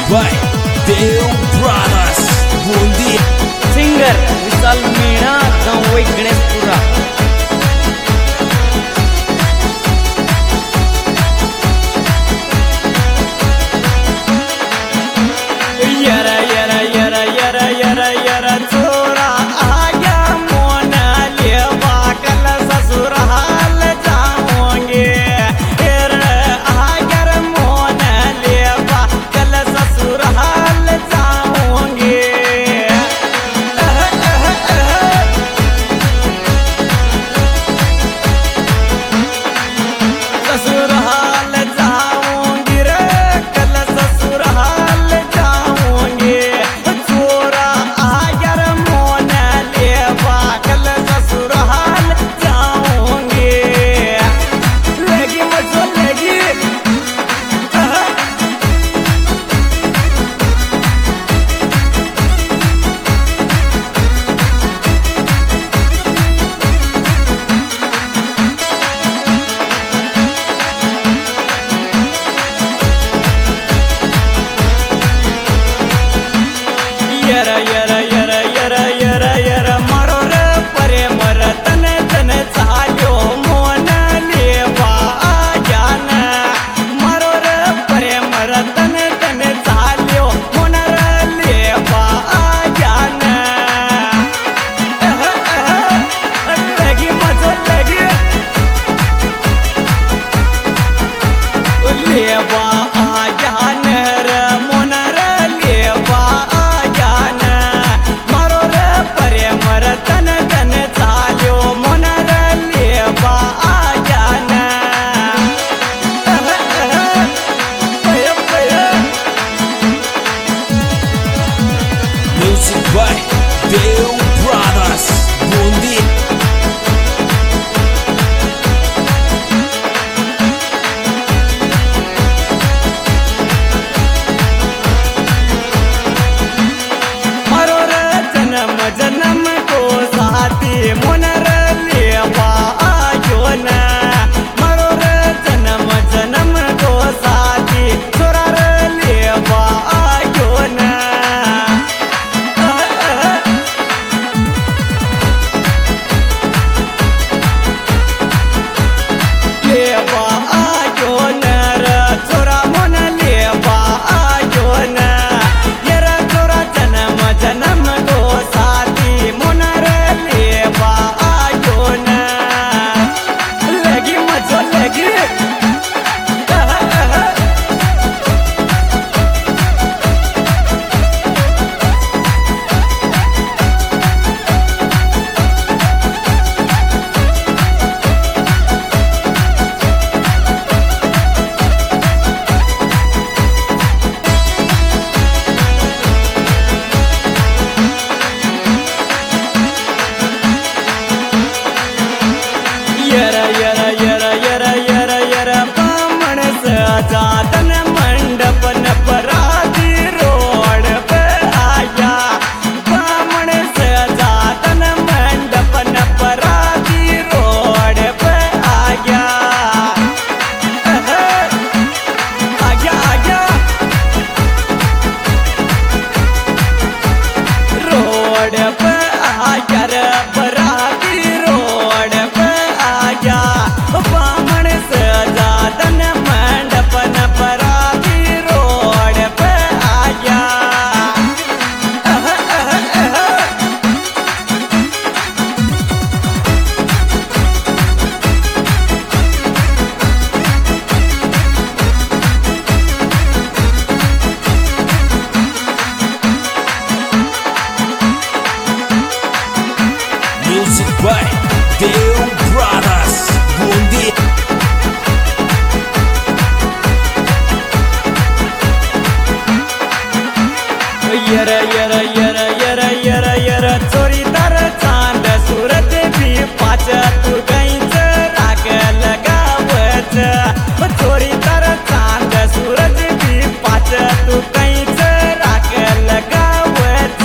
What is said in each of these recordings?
by Deo Brothers Bundi singer Vishal Meena गाँव गणेशपुरा। यरा यरा यरा यरा यरा यरा छोरा आ गया मोन लेवा कल ससुराल जाओगे। आ गया मोन लेवा कल ससुराल जाओगे। ससुराल जाऊंगी रे कल ससुराल जाऊंगी। छोरा आगर मोन लेवा कल ससुराल जाऊंगी। लगी मुझे लगी यरा यरा यरा यरा यरा यरा मारो रे परे मर तन तन चाल्यो मोन लेवा जान। मारो रे परे मर तन तन चाल्यो मोन लेवा जान। लगी मजा लगी लेवा जान रे मोन लेवा जान। मारो रे परे मर तन तन चाल्यो मोन लेवा जान। Music by Deo Brothers Bundi मारो रे जन्म जन्म को साथी मोन लेवा जोन। मारो रे जन्म जन्म को साथी छोरा लेवा जोन। लेवा जोन रे छोरा मोन लेवा जोन। येरा छोरा जन्म जन्म को साथी मोन लेवा जोन। लगी मजा लगी यरा यरा यरा यरा यरा यरा बामण सजातन मंडप न पराती रोड पे आया। बामण सजातन मंडप न पराती रोड पे आया। आया आया रोड पे आया रे पराती रोड पे आया। बामण सजातन मंडप न पराती रोड पे आया। Music by Deo Brothers Bundi यरा यरा यरा यरा यरा यरा चोरी तर चांद सूरत भी पाच तू गईच राग लगावच। चोरी तर चांद सूरज भी पाच तू गईच राग लगावच।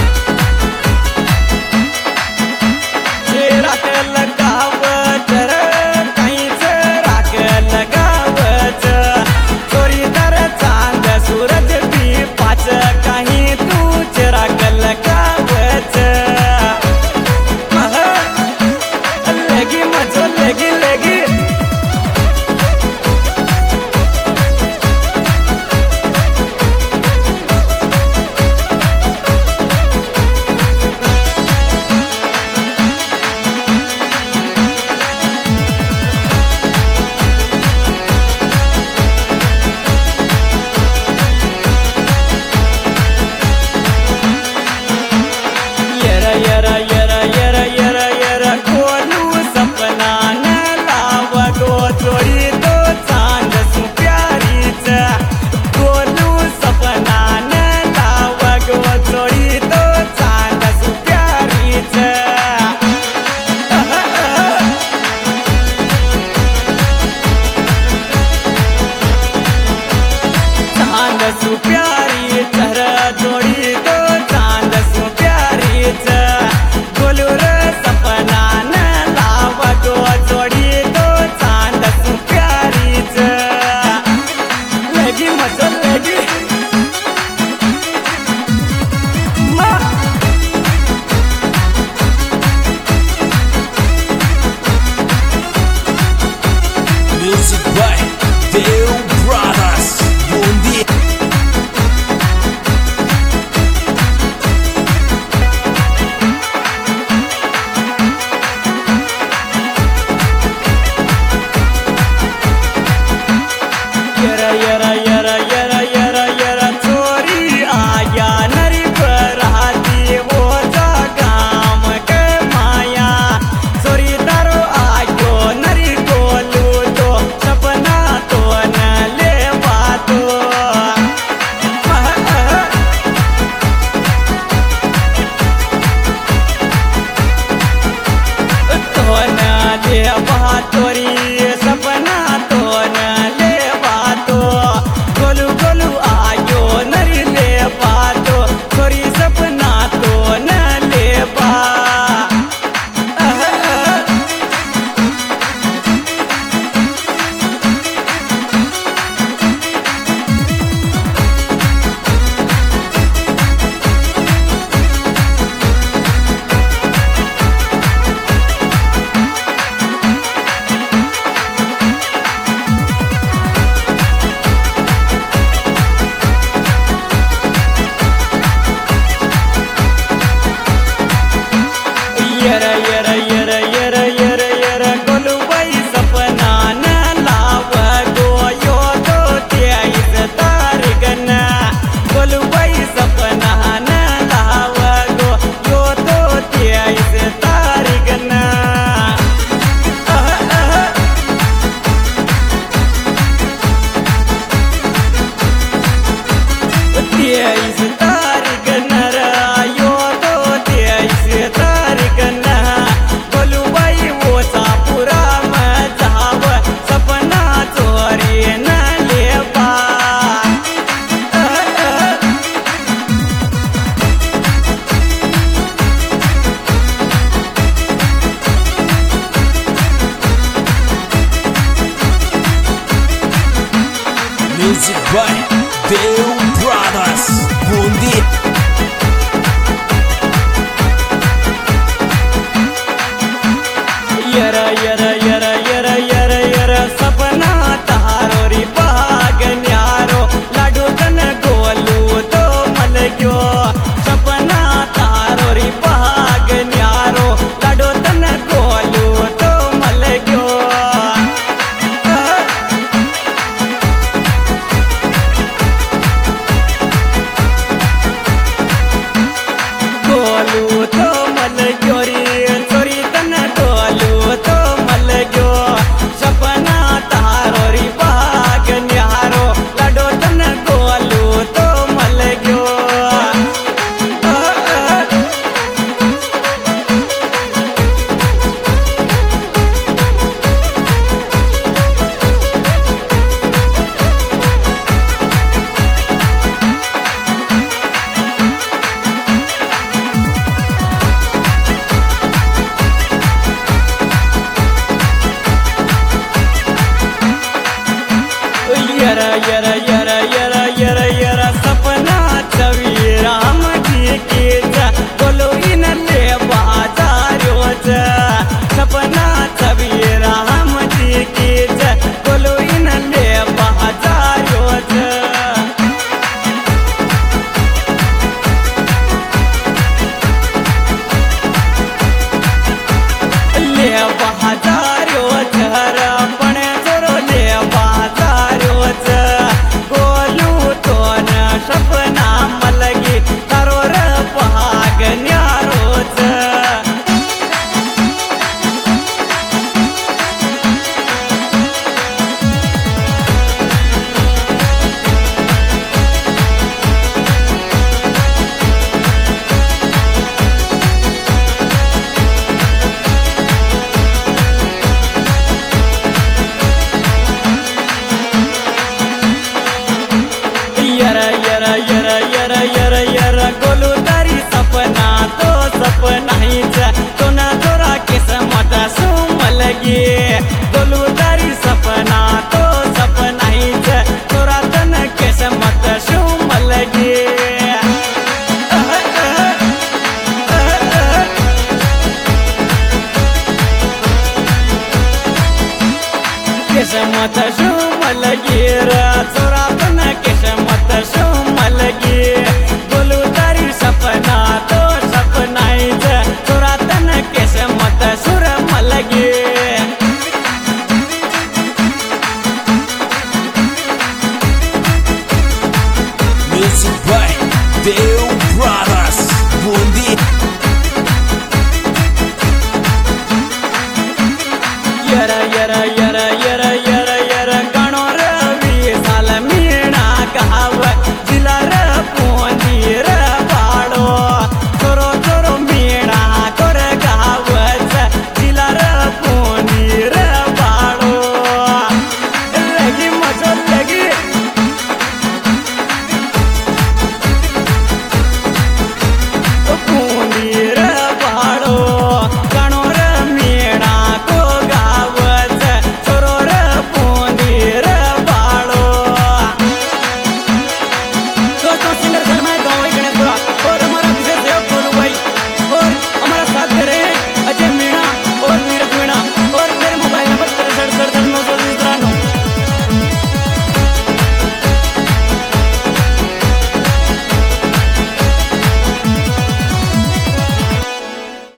राग लगावच रे Music by Deu Brothers Bundi. यरा यरा यरा यरा यरा यरा सपना तारो री बाग न्यारो लाडू तन गोलू तो मल गयो सपना तारो री बाग न्यारो लाडू तन गोलू तो मल गयो गोलू तो मल गयो रे चोरी तन गोलू तो मल गयो सपना तारो री बाग न्यारो लाडो तन गोलू तो मल गयो यरा यरा यरा यरा यरा यरा सपना छवि राम जी की बोलो इन ले बाजारो सपना छवि राम जी की बोलो इन ले बाजारो ले बाजारो झरा पण जोरो ले बाजारो गोलू तो न सपना मलगी तारो र भाग न्यारो यरा यरा यरा यरा यरा यरा गोलू तारी सपना तो सपना ही तो ना तोरा किस्मत सुमल गे गोलू तारी सपना तो सपना ही तोरा तन किस्मत सुमल गे किस्मत सुमल गे रा